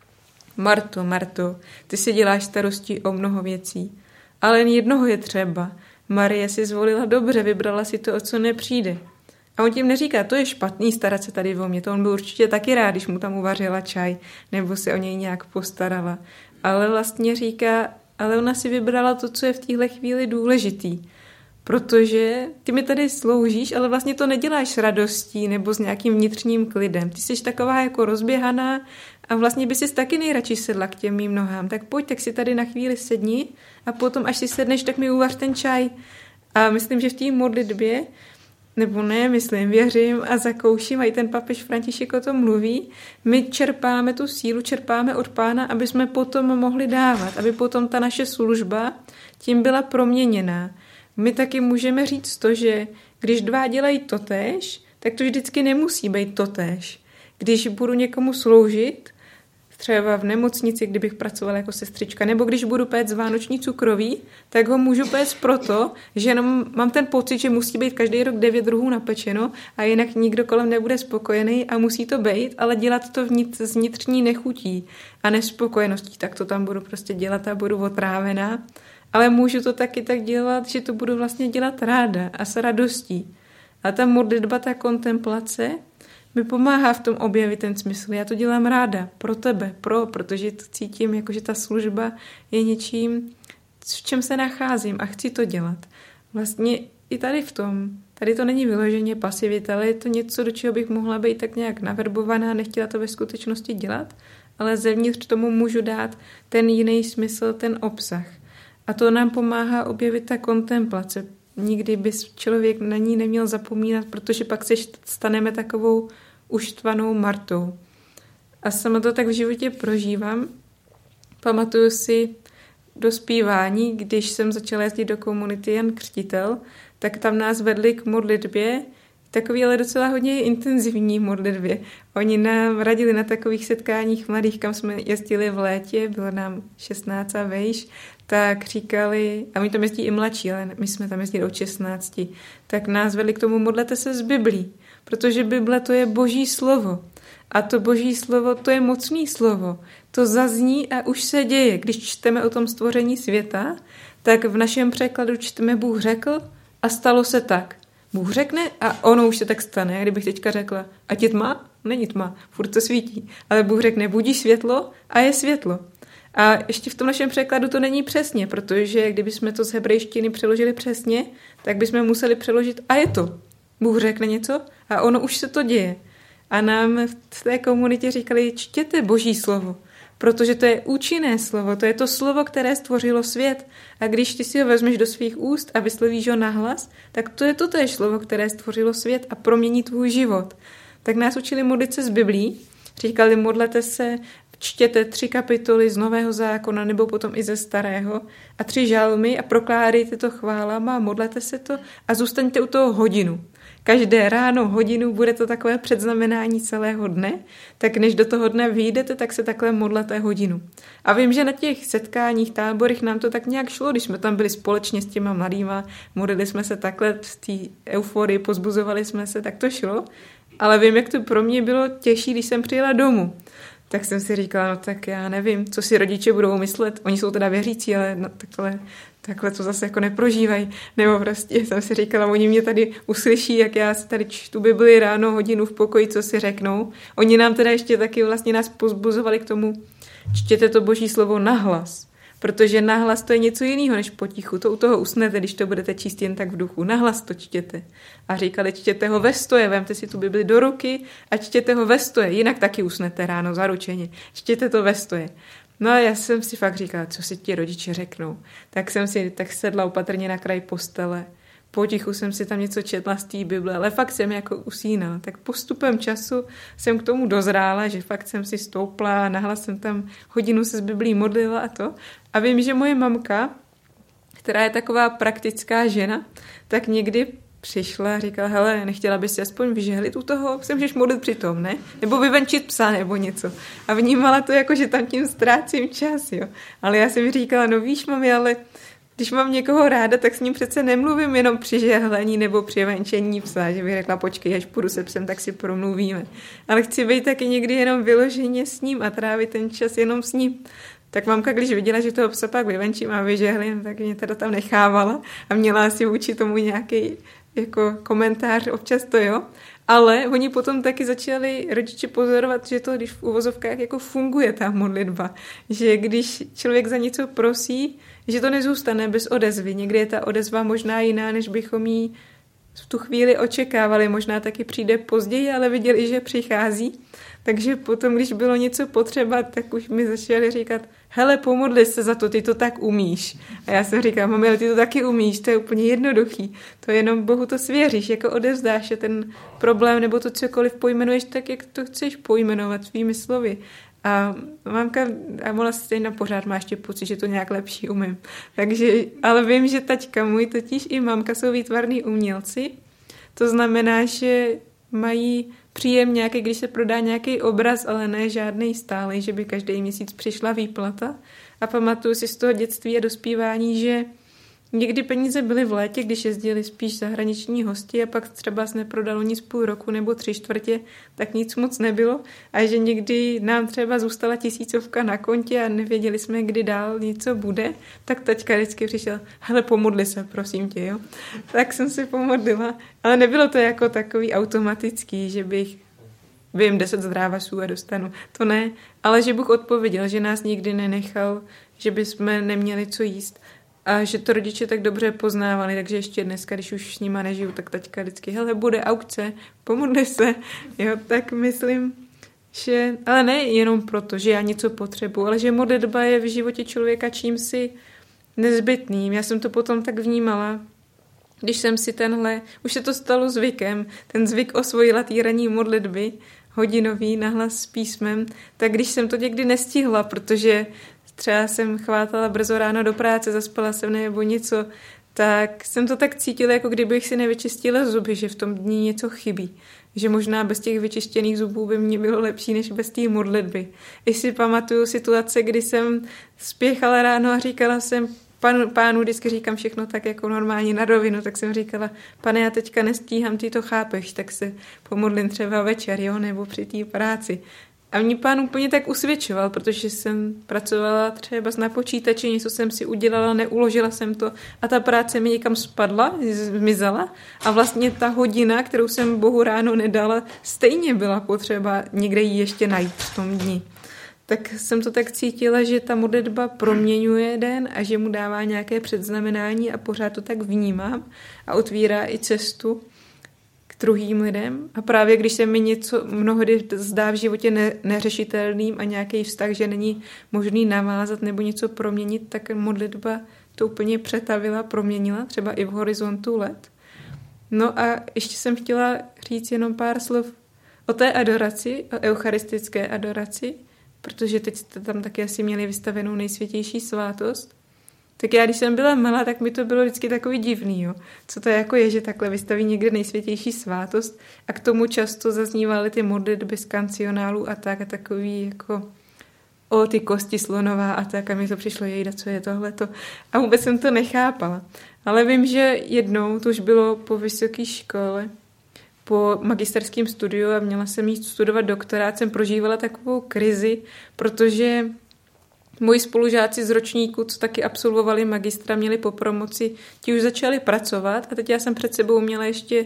Marto, ty si děláš starosti o mnoho věcí, ale jen jednoho je třeba. Marie si zvolila dobře, vybrala si to, o co nepřijde. A on tím neříká, to je špatný starat se tady o mě, to on byl určitě taky rád, když mu tam uvařila čaj, nebo se o něj nějak postarala. Ale vlastně říká, ale ona si vybrala to, co je v téhle chvíli důležitý. Protože ty mi tady sloužíš, ale vlastně to neděláš s radostí nebo s nějakým vnitřním klidem. Ty jsi taková jako rozběhaná a vlastně by si taky nejradši sedla k těm mým nohám. Tak pojď, tak si tady na chvíli sedni a potom, až si sedneš, tak mi uvař ten čaj. A myslím, že v té modlitbě, nebo ne, věřím a zakouším, a i ten papež František o tom mluví, my čerpáme tu sílu, čerpáme od Pána, aby jsme potom mohli dávat, aby potom ta naše služba tím byla proměněná. My taky můžeme říct to, že když dva dělají totéž, tak to vždycky nemusí být totéž. Když budu někomu sloužit, třeba v nemocnici, kdybych pracovala jako sestřička, nebo když budu péct vánoční cukroví, tak ho můžu péct proto, že jenom mám ten pocit, že musí být každý rok 9 druhů napečeno a jinak nikdo kolem nebude spokojený a musí to být, ale dělat to z vnitřní nechutí a nespokojeností, tak to tam budu prostě dělat a budu otrávená. Ale můžu to taky tak dělat, že to budu vlastně dělat ráda a s radostí. A ta modlitba, ta kontemplace mi pomáhá v tom objevit ten smysl. Já to dělám ráda, pro tebe, protože to cítím, jakože ta služba je něčím, v čem se nacházím a chci to dělat. Vlastně i tady tady to není vyloženě pasivita, ale je to něco, do čeho bych mohla být tak nějak naverbovaná, nechtěla to ve skutečnosti dělat, ale zevnitř tomu můžu dát ten jiný smysl, ten obsah. A to nám pomáhá objevit ta kontemplace. Nikdy by člověk na ní neměl zapomínat, protože pak se staneme takovou uštvanou Martou. A sama to tak v životě prožívám. Pamatuju si dospívání, když jsem začala jezdit do komunity Jan Křtitel, tak tam nás vedli k modlitbě, takový ale docela hodně intenzivní modlitbě. Oni nám radili na takových setkáních mladých, kam jsme jezdili v létě, bylo nám 16 a vejš, tak říkali, a oni tam jezdí i mladší, ale my jsme tam jezdili od 16, tak nás vedli k tomu modlete se z Biblí, protože Bible to je Boží slovo. A to Boží slovo, to je mocný slovo. To zazní a už se děje. Když čteme o tom stvoření světa, tak v našem překladu čteme Bůh řekl a stalo se tak. Bůh řekne a ono už se tak stane. Kdybych teďka řekla, ať je tma, není tma, furt to svítí. Ale Bůh řekne, budí světlo a je světlo. A ještě v tom našem překladu to není přesně, protože kdybychom to z hebrejštiny přeložili přesně, tak bychom museli přeložit a je to. Bůh řekne něco a ono už se to děje. A nám v té komunitě říkali, čtěte Boží slovo, protože to je účinné slovo, to je to slovo, které stvořilo svět. A když ty si ho vezmeš do svých úst a vyslovíš ho nahlas, tak to je totéž slovo, které stvořilo svět a promění tvůj život. Tak nás učili modlit se z Biblí, říkali, modlete se, čtěte 3 kapitoly z Nového zákona nebo potom i ze Starého a 3 žalmy a prokládejte to chválama a modlete se to a zůstaňte u toho hodinu. Každé ráno hodinu bude to takové předznamenání celého dne, tak než do toho dne vyjdete, tak se takhle modlete hodinu. A vím, že na těch setkáních, táborech nám to tak nějak šlo, když jsme tam byli společně s těma mladýma, modlili jsme se takhle v té euforii, pozbuzovali jsme se, tak to šlo. Ale vím, jak to pro mě bylo těžší, když jsem přijela domů. Tak jsem si říkala, no tak já nevím, co si rodiče budou myslet. Oni jsou teda věřící, ale no, takhle to zase jako neprožívají. Nebo prostě jsem si říkala, oni mě tady uslyší, jak já si tady čtu Bibli ráno hodinu v pokoji, co si řeknou. Oni nám teda ještě taky vlastně nás pozbuzovali k tomu, čtěte to Boží slovo nahlas. Protože nahlas to je něco jiného než potichu. To u toho usnete, když to budete číst jen tak v duchu. Nahlas to čtěte. A říkali, čtěte ho ve stoje, vemte si tu Bibli do ruky a čtěte ho ve stoje. Jinak taky usnete ráno zaručeně. Čtěte to ve stoje. No a já jsem si fakt říkala, co si ti rodiče řeknou. Tak jsem si tak sedla opatrně na kraj postele. Potichu jsem si tam něco četla z té Bible, ale fakt jsem jako usínala. Tak postupem času jsem k tomu dozrála, že fakt jsem si stoupla a nahlas jsem tam hodinu se z Biblí modlila a to. A vím, že moje mamka, která je taková praktická žena, tak někdy přišla a říkala, hele, nechtěla bys si aspoň vyžehlit u toho, se můžeš modlit přitom, ne? Nebo vyvenčit psa nebo něco. A vnímala to jako, že tam tím ztrácím čas, jo. Ale já jsem říkala, no víš, mami, ale když mám někoho ráda, tak s ním přece nemluvím jenom při žehlení nebo při venčení psa, že bych řekla, počkej, až půjdu se psem, tak si promluvíme. Ale chci být taky někdy jenom vyloženě s ním a trávit ten čas jenom s ním. Tak mamka, když viděla, že toho psa pak vyvenčím a vyžehlím, tak mě teda tam nechávala a měla asi vůči tomu nějaký jako komentář, občas to jo. Ale oni potom taky začali rodiče pozorovat, že to, když v uvozovkách jako funguje ta modlitba, že když člověk za něco prosí, že to nezůstane bez odezvy. Někdy je ta odezva možná jiná, než bychom ji v tu chvíli očekávali. Možná taky přijde později, ale viděli, že přichází. Takže potom, když bylo něco potřeba, tak už mi začali říkat, hele, pomodli se za to, ty to tak umíš. A já jsem říkala, mami, ale ty to taky umíš, to je úplně jednoduchý. To jenom Bohu to svěříš, jako odevzdáš je ten problém, nebo to cokoliv pojmenuješ tak, jak to chceš pojmenovat svými slovy. A mamka, a ona stejně pořád má ještě pocit, že to nějak lepší umím. Takže, ale vím, že taťka můj, totiž i mamka jsou výtvarní umělci. To znamená, že mají příjem nějaký, když se prodá nějaký obraz, ale ne žádný stálý, že by každý měsíc přišla výplata. A pamatuju si z toho dětství a dospívání, že někdy peníze byly v létě, když jezdili spíš zahraniční hosti a pak třeba se neprodalo nic půl roku nebo 3/4, tak nic moc nebylo. A že někdy nám třeba zůstala 1000 na kontě a nevěděli jsme, kdy dál něco bude, tak taťka vždycky přišel, hele, pomodli se, prosím tě, jo. Tak jsem si pomodlila, ale nebylo to jako takový automatický, že bych vím 10 zdrávasů a dostanu. To ne, ale že Bůh odpověděl, že nás nikdy nenechal, že bychom neměli co jíst. A že to rodiče tak dobře poznávali, takže ještě dneska, když už s nima nežiju, tak taťka vždycky, hele, bude aukce, pomodli se, jo, tak myslím, ale ne jenom proto, že já něco potřebuji, ale že modlitba je v životě člověka čímsi nezbytným. Já jsem to potom tak vnímala, když jsem si už se to stalo zvykem, ten zvyk osvojila té ranní modlitby, hodinový nahlas s písmem, tak když jsem to někdy nestihla, protože třeba jsem chvátala brzo ráno do práce, zaspala jsem nebo něco, tak jsem to tak cítila, jako kdybych si nevyčistila zuby, že v tom dní něco chybí. Že možná bez těch vyčištěných zubů by mě bylo lepší, než bez té modlitby. I si pamatuju situace, kdy jsem spěchala ráno a říkala jsem pánu vždycky říkám všechno tak jako normálně na rovinu, tak jsem říkala, pane, já teďka nestíhám, ty to chápeš, tak se pomodlím třeba večer, jo, nebo při té práci. A mě pán úplně tak usvědčoval, protože jsem pracovala třeba na počítači, něco jsem si udělala, neuložila jsem to a ta práce mi někam spadla, zmizela a vlastně ta hodina, kterou jsem Bohu ráno nedala, stejně byla potřeba někde ji ještě najít v tom dni. Tak jsem to tak cítila, že ta modlitba proměňuje den a že mu dává nějaké předznamenání a pořád to tak vnímám a otvírá i cestu k druhým lidem. A právě když se mi něco mnohdy zdá v životě neřešitelným a nějaký vztah, že není možný navázat nebo něco proměnit, tak modlitba to úplně přetavila, proměnila, třeba i v horizontu let. No a ještě jsem chtěla říct jenom pár slov o té adoraci, o eucharistické adoraci, protože teď jste tam taky asi měli vystavenou nejsvětější svátost. Tak já, když jsem byla malá, tak mi to bylo vždycky takový divný, jo. Co to jako je, že takhle vystaví někde nejsvětější svátost a k tomu často zaznívaly ty modlitby z kancionálů a tak a takový jako o ty kosti slonová a tak a mi to přišlo, jejda, co je tohleto. A vůbec jsem to nechápala. Ale vím, že jednou, to už bylo po vysoké škole, po magisterském studiu a měla jsem jít studovat doktorát, jsem prožívala takovou krizi, protože moji spolužáci z ročníku, co taky absolvovali magistra, měli po promoci, ti už začali pracovat a teď já jsem před sebou měla ještě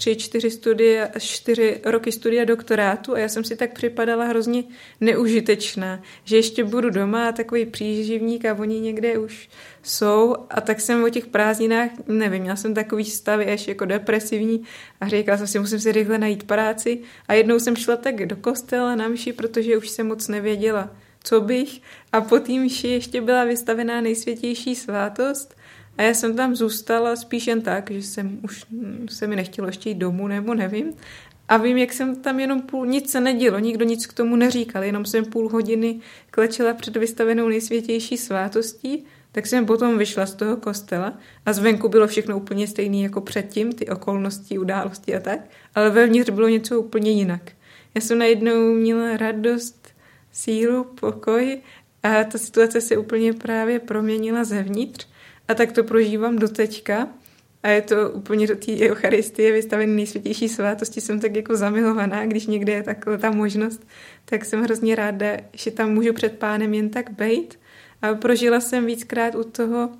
4 roky studia doktorátu a já jsem si tak připadala hrozně neužitečná, že ještě budu doma a takový příživník a oni někde už jsou a tak jsem o těch prázdninách, nevím, měla jsem takový stav ještě jako depresivní a říkala jsem si, musím si rychle najít práci a jednou jsem šla tak do kostela na mši, protože už jsem moc nevěděla, co bych a po té mši ještě byla vystavená nejsvětější svátost a já jsem tam zůstala spíš jen tak, že už se mi nechtělo ještě jít domů, nebo nevím. A vím, jak jsem tam jenom nic se nedělo, nikdo nic k tomu neříkal, jenom jsem půl hodiny klečela před vystavenou nejsvětější svátostí, tak jsem potom vyšla z toho kostela a zvenku bylo všechno úplně stejné jako předtím, ty okolnosti, události a tak, ale vevnitř bylo něco úplně jinak. Já jsem najednou měla radost, sílu, pokoj a ta situace se úplně právě proměnila zevnitř a tak to prožívám do teďka a je to úplně do té eucharistie vystavené nejsvětější svátosti, jsem tak jako zamilovaná, když někde je takhle ta možnost, tak jsem hrozně ráda, že tam můžu před pánem jen tak bejt a prožila jsem víckrát u toho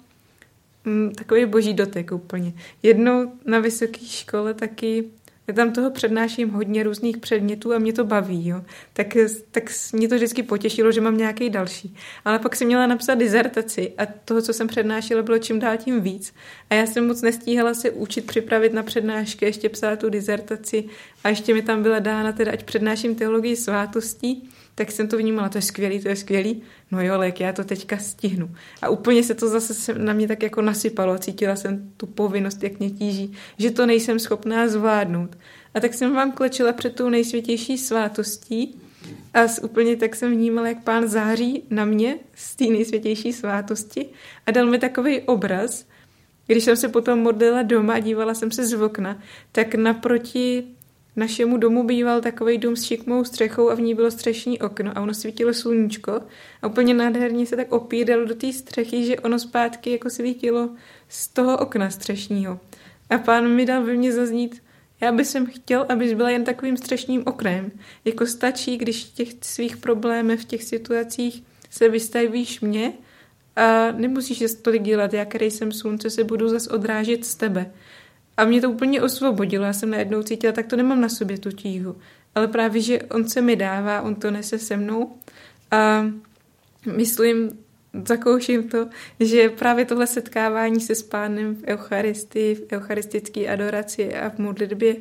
takový boží dotek úplně. Jednou na vysoké škole taky já tam toho přednáším hodně různých předmětů a mě to baví, jo. Tak mě to vždycky potěšilo, že mám nějaký další. Ale pak jsem měla napsat dizertaci a toho, co jsem přednášela, bylo čím dál tím víc. A já jsem moc nestíhala se učit připravit na přednášky, ještě psát tu dizertaci a ještě mi tam byla dána teda, ať přednáším teologii svátostí, tak jsem to vnímala, to je skvělý. No jo, ale já to teďka stihnu. A úplně se to zase na mě tak jako nasypalo. Cítila jsem tu povinnost, jak mě tíží, že to nejsem schopná zvládnout. A tak jsem vám klečela před tou nejsvětější svátostí a úplně tak jsem vnímala, jak pán září na mě z té nejsvětější svátosti a dal mi takový obraz. Když jsem se potom modlila doma a dívala jsem se z okna, tak naproti našemu domu býval takovej dům s šikmou střechou a v ní bylo střešní okno a ono svítilo sluníčko a úplně nádherně se tak opíralo do té střechy, že ono zpátky jako svítilo z toho okna střešního. A pán mi dal ve mně zaznít, já bych chtěl, abys byla jen takovým střešním oknem. Jako stačí, když v těch svých problémech, v těch situacích se vystavíš mě a nemusíš tolik dělat, já, který jsem slunce, se budu zas odrážet z tebe. A mě to úplně osvobodilo, já jsem najednou cítila, tak to nemám na sobě tu tíhu. Ale právě, že on se mi dává, on to nese se mnou a myslím, zakouším to, že právě tohle setkávání se s pánem v eucharistii, v eucharistické adoraci a v modlitbě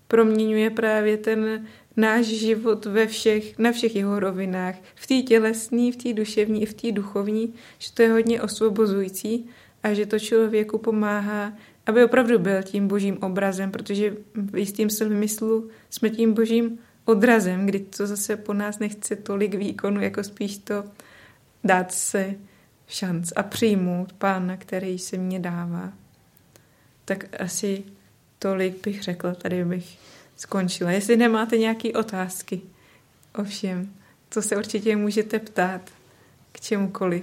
proměňuje právě ten náš život na všech jeho rovinách. V té tělesné, v té duševní i v té duchovní, že to je hodně osvobozující a že to člověku pomáhá, aby opravdu byl tím božím obrazem, protože v jistým smyslu jsme tím božím odrazem, kdy to zase po nás nechce tolik výkonu, jako spíš to dát se šanc a přijmout Pána, který se mně dává. Tak asi tolik bych řekla, tady bych skončila. Jestli nemáte nějaké otázky, ovšem, to se určitě můžete ptát k čemukoliv.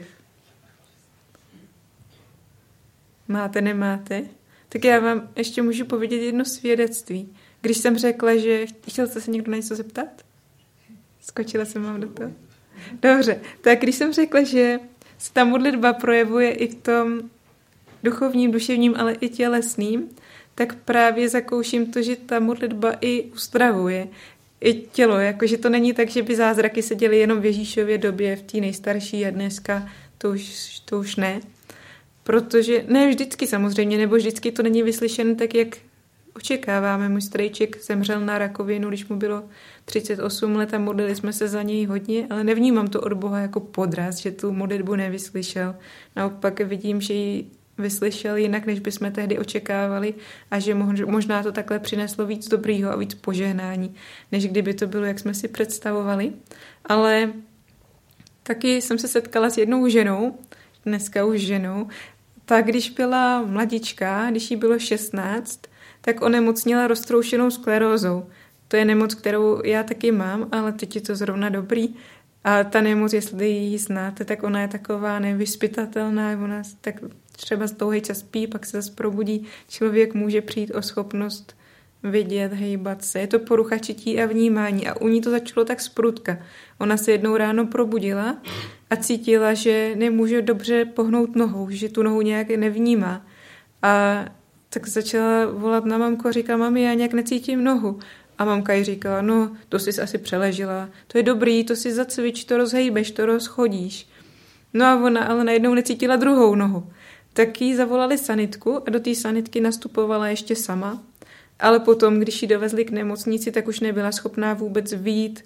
Máte, nemáte? Tak já vám ještě můžu povědět jedno svědectví. Když jsem řekla, že... Chtěl jste se někdo na něco zeptat? Skočila jsem vám do toho. Dobře, tak když jsem řekla, že se ta modlitba projevuje i v tom duchovním, duševním, ale i tělesným, tak právě zakouším to, že ta modlitba i uzdravuje i tělo. Jakože to není tak, že by zázraky se děly jenom v Ježíšově době, v té nejstarší a dneska to už ne. Protože ne vždycky samozřejmě, nebo vždycky to není vyslyšen tak, jak očekáváme. Můj strejček zemřel na rakovinu, když mu bylo 38 let a modlili jsme se za něj hodně, ale nevnímám to od Boha jako podraz, že tu modlitbu nevyslyšel. Naopak vidím, že ji vyslyšel jinak, než bychom tehdy očekávali a že možná to takhle přineslo víc dobrýho a víc požehnání, než kdyby to bylo, jak jsme si představovali. Ale taky jsem se setkala s jednou ženou, dneska už ženou, tak když byla mladička, když jí bylo 16, tak onemocněla roztroušenou sklerózou. To je nemoc, kterou já taky mám, ale teď je to zrovna dobrý. A ta nemoc, jestli ji znáte, tak ona je taková nevyzpytatelná, ona tak třeba dlouhý čas spí, pak se zase probudí. Člověk může přijít o schopnost vidět, hejbat se. Je to porucha čití a vnímání a u ní to začalo tak zprudka. Ona se jednou ráno probudila a cítila, že nemůže dobře pohnout nohou, že tu nohu nějak nevnímá. A tak začala volat na mamku a říká, mami, já nějak necítím nohu. A mamka jí říkala, no, to jsi asi přeležela, to je dobrý, to si zacvič, to rozhejbeš, to rozchodíš. No a ona ale najednou necítila druhou nohu. Tak jí zavolali sanitku a do té sanitky nastupovala ještě sama. Ale potom, když ji dovezli k nemocnici, tak už nebyla schopná vůbec vyjít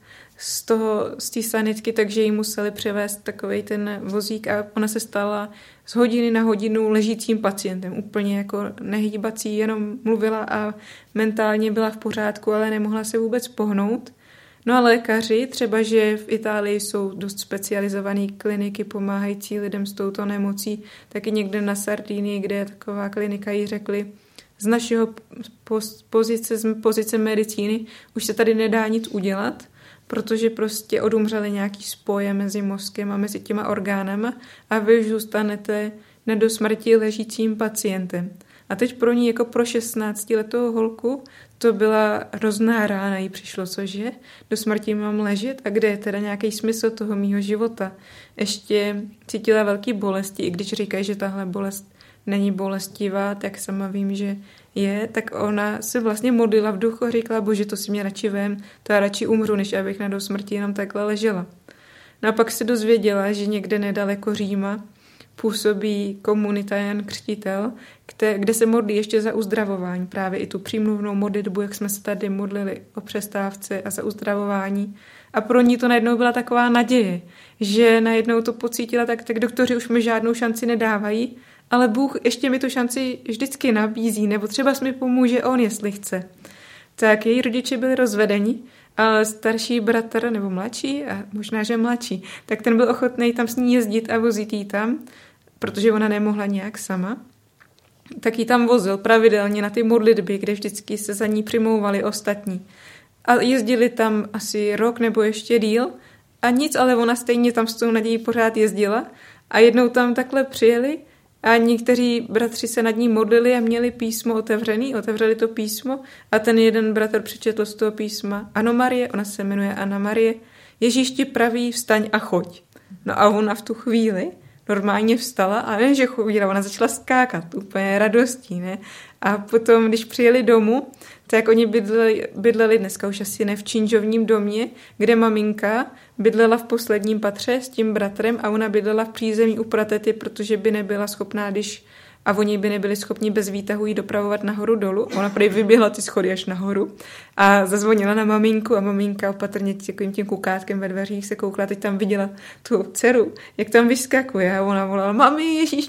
z té sanitky, takže jí museli převést takovej ten vozík a ona se stala z hodiny na hodinu ležícím pacientem, úplně jako nehýbací, jenom mluvila a mentálně byla v pořádku, ale nemohla se vůbec pohnout. No a lékaři, třeba že v Itálii jsou dost specializované kliniky pomáhající lidem s touto nemocí, taky někde na Sardinii, kde je taková klinika, jí řekli, z našeho pozice medicíny už se tady nedá nic udělat, protože prostě odumřely nějaký spoje mezi mozkem a mezi těma orgánama a vy už zůstanete na do smrti ležícím pacientem. A teď pro ní jako pro 16letou holku to byla hrozná rána, jí přišlo, cože? Do smrti mám ležet? A kde je teda nějaký smysl toho mýho života? Ještě cítila velký bolesti, i když říkají, že tahle bolest není bolestivá, tak sama vím, že je, tak ona se vlastně modlila v duchu a říkala, bože, to si mě radši vem, to já radši umřu, než abych na do smrti jenom takhle ležela. No a pak se dozvěděla, že někde nedaleko Říma působí komunita Jan Křtitel, kde se modlí ještě za uzdravování, právě i tu přímluvnou modlitbu, jak jsme se tady modlili o přestávce a za uzdravování. A pro ní to najednou byla taková naděje, že najednou to pocítila, tak doktoři už mi žádnou šanci nedávají, ale Bůh ještě mi tu šanci vždycky nabízí, nebo třeba mi pomůže on, jestli chce. Tak její rodiče byli rozvedeni, ale starší bratr, nebo mladší, a možná, že mladší, tak ten byl ochotný tam s ní jezdit a vozit jí tam, protože ona nemohla nějak sama. Tak jí tam vozil pravidelně na ty modlitby, kde vždycky se za ní přimlouvali ostatní. A jezdili tam asi rok nebo ještě díl a nic, ale ona stejně tam s tou nadějí pořád jezdila a jednou tam takhle přijeli a někteří bratři se nad ní modlili a měli písmo otevřeli to písmo a ten jeden bratr přečetl z toho písma Ano Marie, ona se jmenuje Anna Marie, Ježíš ti praví, vstaň a choď. No a ona v tu chvíli normálně vstala a ne, že chodila, ona začala skákat, úplně radostí, ne? A potom, když přijeli domů, tak oni bydleli dneska už asi ne v činžovním domě, kde maminka bydlela v posledním patře s tím bratrem a ona bydlela v přízemí u pratety, protože by nebyla schopná, když a oni by nebyli schopni bez výtahu jí dopravovat nahoru dolů. Ona prý vyběhla ty schody až nahoru a zazvonila na maminku a maminka opatrně tím kukátkem ve dveřích se koukla, teď tam viděla tu dceru, jak tam vyskakuje a ona volala, mami, Ježíš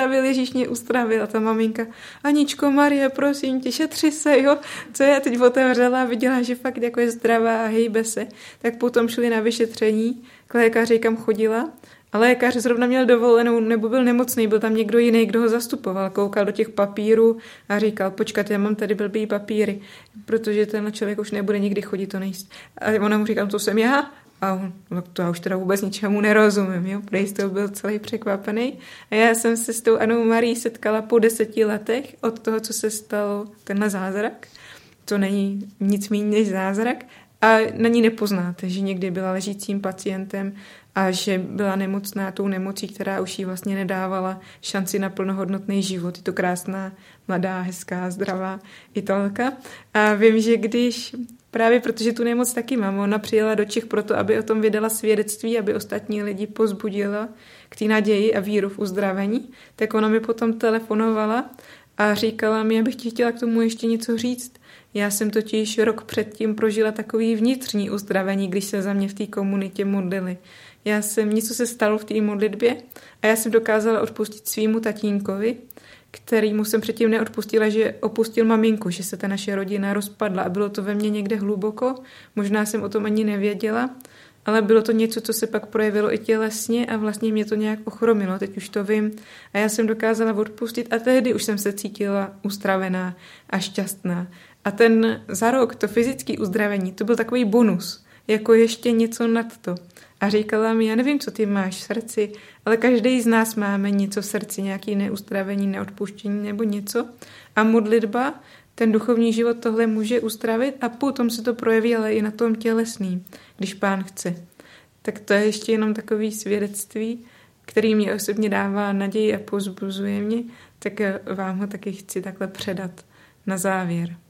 mě ustravil a ta maminka, Aničko, Marie, prosím tě, šetři se, jo, co já teď otevřela a viděla, že fakt jako je zdravá a hejbe se, tak potom šli na vyšetření, k lékaři, kam chodila. A lékař zrovna měl dovolenou, nebo byl nemocný, byl tam někdo jiný, kdo ho zastupoval. Koukal do těch papírů a říkal, počkat, já mám tady blbý papíry, protože tenhle člověk už nebude nikdy chodit, to nejist. A ona mu říkala, to jsem já. A on, to já už teda vůbec ničemu nerozumím, jo. Prej z toho byl celý překvapený. A já jsem se s tou Annou Marií setkala po 10 letech od toho, co se stalo tenhle zázrak. To není nic méně než zázrak. A na ní nepoznáte, že někdy byla ležícím pacientem a že byla nemocná tou nemocí, která už jí vlastně nedávala šanci na plnohodnotný život. Je to krásná, mladá, hezká, zdravá Italka. A vím, že když, právě protože tu nemoc taky mám, ona přijela do Čech proto, aby o tom vydala svědectví, aby ostatní lidi pozbudila k té naději a víru v uzdravení, tak ona mi potom telefonovala a říkala mi, abych ti chtěla k tomu ještě něco říct. Já jsem totiž rok předtím prožila takový vnitřní uzdravení, když se za mě v té komunitě modlili. Něco se stalo v té modlitbě a já jsem dokázala odpustit svýmu tatínkovi, kterýmu jsem předtím neodpustila, že opustil maminku, že se ta naše rodina rozpadla a bylo to ve mně někde hluboko, možná jsem o tom ani nevěděla, ale bylo to něco, co se pak projevilo i tělesně a vlastně mě to nějak ochromilo, teď už to vím a já jsem dokázala odpustit a tehdy už jsem se cítila uzdravená a šťastná. A ten za rok, to fyzické uzdravení, to byl takový bonus, jako ještě něco nad to. A říkala mi, já nevím, co ty máš v srdci, ale každý z nás máme něco v srdci, nějaký neuzdravení, neodpuštění nebo něco. A modlitba, ten duchovní život tohle může uzdravit a potom se to projeví ale i na tom tělesným, když Pán chce. Tak to je ještě jenom takový svědectví, který mě osobně dává naději a pozbuzuje mě, tak vám ho taky chci takhle předat na závěr.